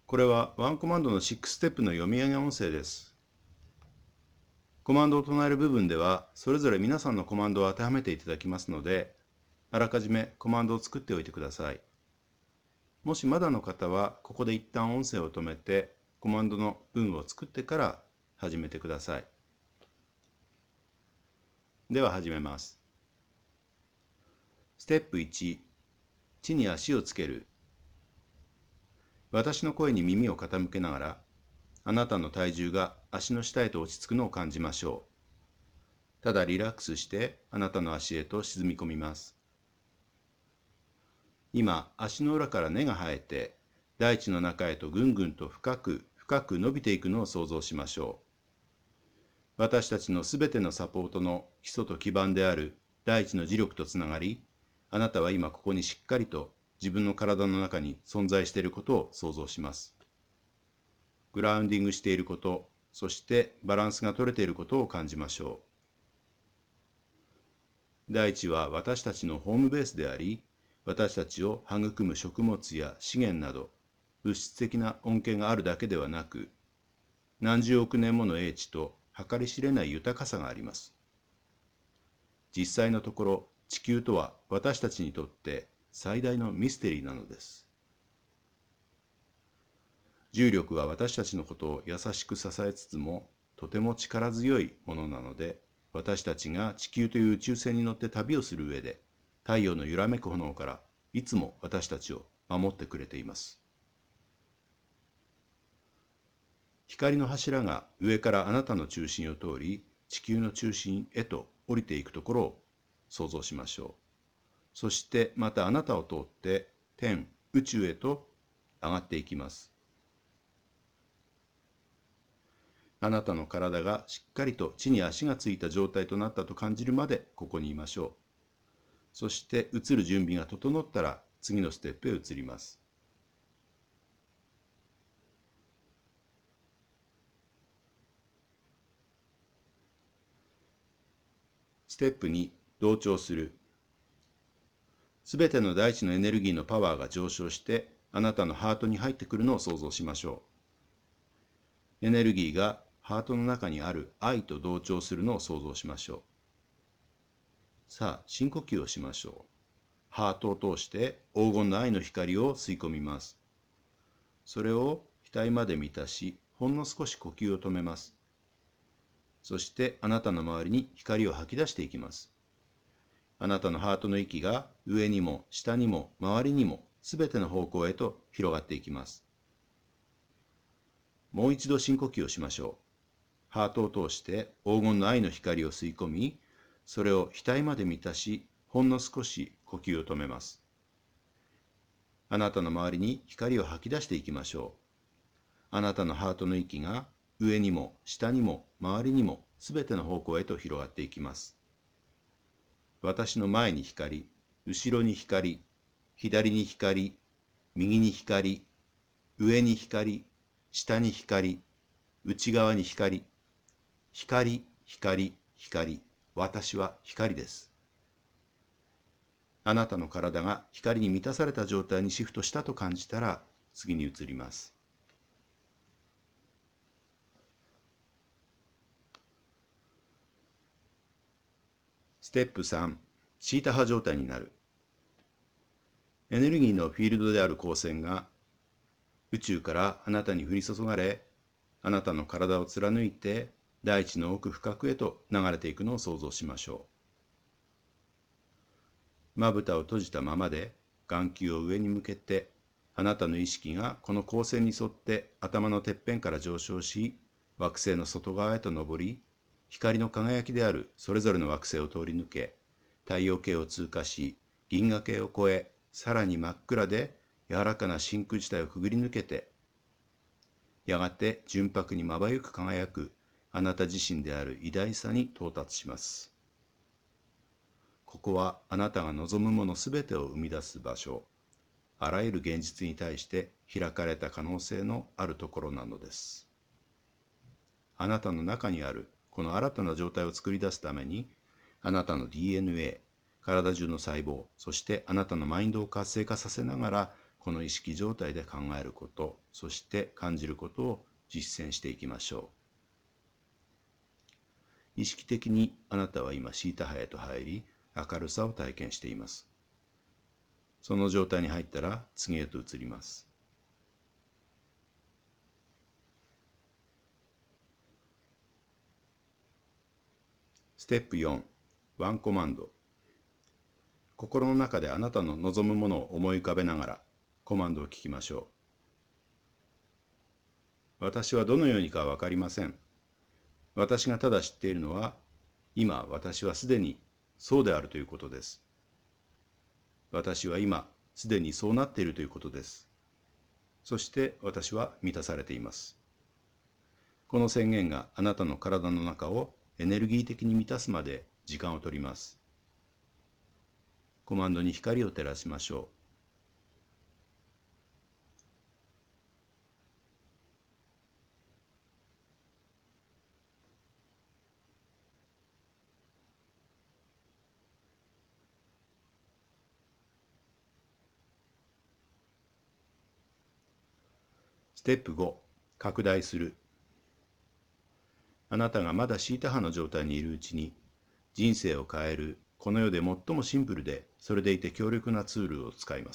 これはワンコマンドの6ステップの読み上げ音声です。コマンドを唱える部分では、それぞれ皆さんのコマンドを当てはめていただきますので、あらかじめコマンドを作っておいてください。もしまだの方は、ここで一旦音声を止めて、コマンドの文を作ってから始めてください。では始めます。ステップ1、地に足をつける。私の声に耳を傾けながら、あなたの体重が足の下へと落ち着くのを感じましょう。ただリラックスしてあなたの足へと沈み込みます。今、足の裏から根が生えて、大地の中へとぐんぐんと深く深く伸びていくのを想像しましょう。私たちのすべてのサポートの基礎と基盤である大地の磁力とつながり、あなたは今ここにしっかりと自分の体の中に存在していることを想像します。グラウンディングしていること、そしてバランスが取れていることを感じましょう。大地は私たちのホームベースであり、私たちを育む食物や資源など、物質的な恩恵があるだけではなく、何十億年もの英知と計り知れない豊かさがあります。実際のところ、地球とは私たちにとって最大のミステリーなのです。重力は私たちのことを優しく支えつつも、とても力強いものなので、私たちが地球という宇宙船に乗って旅をする上で、太陽の揺らめく炎からいつも私たちを守ってくれています。光の柱が上からあなたの中心を通り、地球の中心へと降りていくところを想像しましょう。そしてまたあなたを通って天、宇宙へと上がっていきます。あなたの体がしっかりと地に足がついた状態となったと感じるまでここにいましょう。そして移る準備が整ったら次のステップへ移ります。ステップ2、同調する。すべての大地のエネルギーのパワーが上昇してあなたのハートに入ってくるのを想像しましょう。エネルギーがハートの中にある愛と同調するのを想像しましょう。さあ、深呼吸をしましょう。ハートを通して黄金の愛の光を吸い込みます。それを額まで満たし、ほんの少し呼吸を止めます。そしてあなたの周りに光を吐き出していきます。あなたのハートの息が上にも下にも周りにもすべての方向へと広がっていきます。もう一度深呼吸をしましょう。ハートを通して黄金の愛の光を吸い込み、それを額まで満たし、ほんの少し呼吸を止めます。あなたの周りに光を吐き出していきましょう。あなたのハートの息が上にも下にも周りにもすべての方向へと広がっていきます。私の前に光、後ろに光、左に光、右に光、上に光、下に光、内側に光、光、光、光、私は光です。あなたの体が光に満たされた状態にシフトしたと感じたら、次に移ります。ステップ3、シータ波状態になる。エネルギーのフィールドである光線が宇宙からあなたに降り注がれ、あなたの体を貫いて大地の奥深くへと流れていくのを想像しましょう。まぶたを閉じたままで眼球を上に向けて、あなたの意識がこの光線に沿って頭のてっぺんから上昇し、惑星の外側へと昇り、光の輝きであるそれぞれの惑星を通り抜け、太陽系を通過し、銀河系を越え、さらに真っ暗で柔らかな真空地帯をくぐり抜けて、やがて純白にまばゆく輝くあなた自身である偉大さに到達します。ここはあなたが望むものすべてを生み出す場所、あらゆる現実に対して開かれた可能性のあるところなのです。あなたの中にあるこの新たな状態を作り出すために、あなたの DNA、体中の細胞、そしてあなたのマインドを活性化させながら、 この意識状態で考えること、そして感じることを実践していきましょう。意識的にあなたは今シータ波へと入り、明るさを体験しています。その状態に入ったら次へと移ります。ステップ4、ワンコマンド。心の中であなたの望むものを思い浮かべながらコマンドを聞きましょう。私はどのようにかは分かりません。私がただ知っているのは、今私はすでにそうであるということです。私は今すでにそうなっているということです。そして私は満たされています。この宣言があなたの体の中をエネルギー的に満たすまで時間をとります。コマンドに光を照らしましょう。ステップ5、拡大する。あなたがまだシータ波の状態にいるうちに、人生を変えるこの世で最もシンプルで、それでいて強力なツールを使います。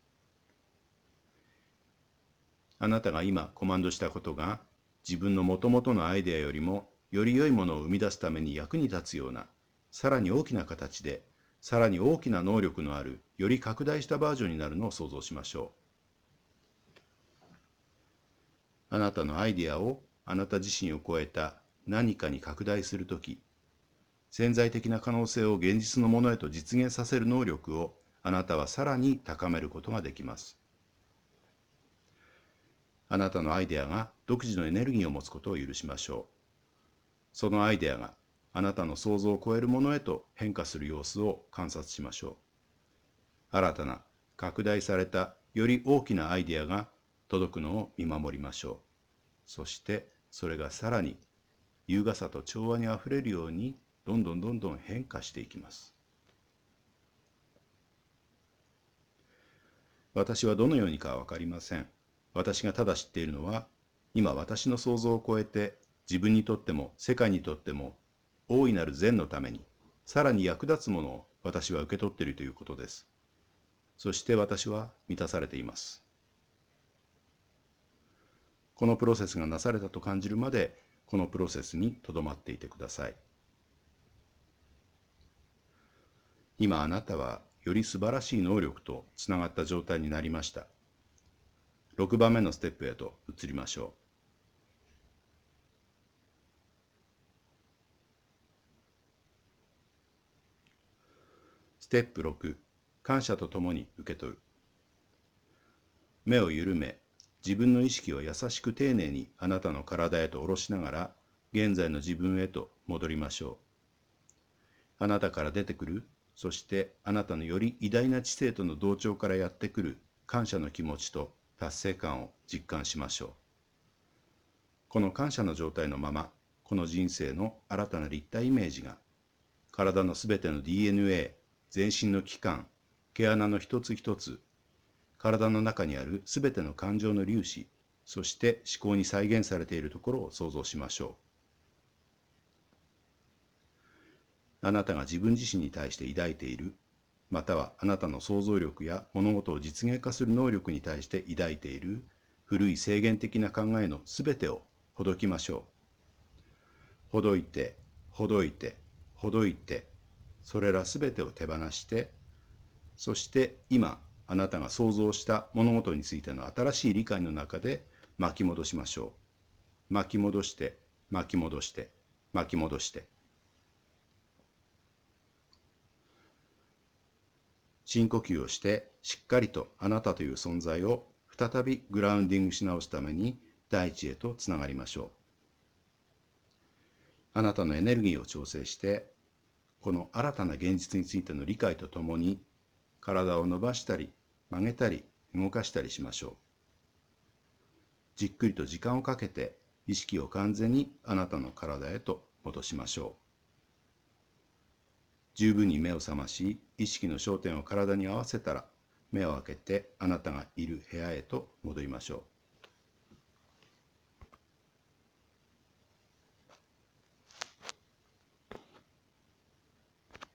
あなたが今コマンドしたことが、自分の元々のアイデアよりもより良いものを生み出すために役に立つような、さらに大きな形で、さらに大きな能力のある、より拡大したバージョンになるのを想像しましょう。あなたのアイデアをあなた自身を超えた何かに拡大するとき、潜在的な可能性を現実のものへと実現させる能力をあなたはさらに高めることができます。あなたのアイデアが独自のエネルギーを持つことを許しましょう。そのアイデアがあなたの想像を超えるものへと変化する様子を観察しましょう。新たな拡大されたより大きなアイデアが届くのを見守りましょう。そしてそれがさらに優雅さと調和にあふれるようにどんどん変化していきます。私はどのようにかは分かりません。私がただ知っているのは、今私の想像を超えて自分にとっても世界にとっても大いなる善のためにさらに役立つものを私は受け取っているということです。そして私は満たされています。このプロセスがなされたと感じるまで、このプロセスにとどまっていてください。今あなたはより素晴らしい能力とつながった状態になりました。6番目のステップへと移りましょう。ステップ6、感謝とともに受け取る。目を緩め、自分の意識を優しく丁寧にあなたの体へと下ろしながら、現在の自分へと戻りましょう。あなたから出てくる、そしてあなたのより偉大な知性との同調からやってくる感謝の気持ちと達成感を実感しましょう。この感謝の状態のまま、この人生の新たな立体イメージが、体のすべての DNA、全身の器官、毛穴の一つ一つ、体の中にあるすべての感情の粒子、そして思考に再現されているところを想像しましょう。あなたが自分自身に対して抱いている、またはあなたの想像力や物事を実現化する能力に対して抱いている古い制限的な考えのすべてをほどきましょう。ほどいて、ほどいて、ほどいて、それらすべてを手放して、そして今あなたが想像した物事についての新しい理解の中で巻き戻しましょう。巻き戻して、巻き戻して、巻き戻して。深呼吸をしてしっかりとあなたという存在を再びグラウンディングし直すために大地へとつながりましょう。あなたのエネルギーを調整して、この新たな現実についての理解とともに体を伸ばしたり曲げたり動かしたりしましょう。じっくりと時間をかけて意識を完全にあなたの体へと戻しましょう。十分に目を覚まし、意識の焦点を体に合わせたら、 目を開けてあなたがいる部屋へと戻りましょう。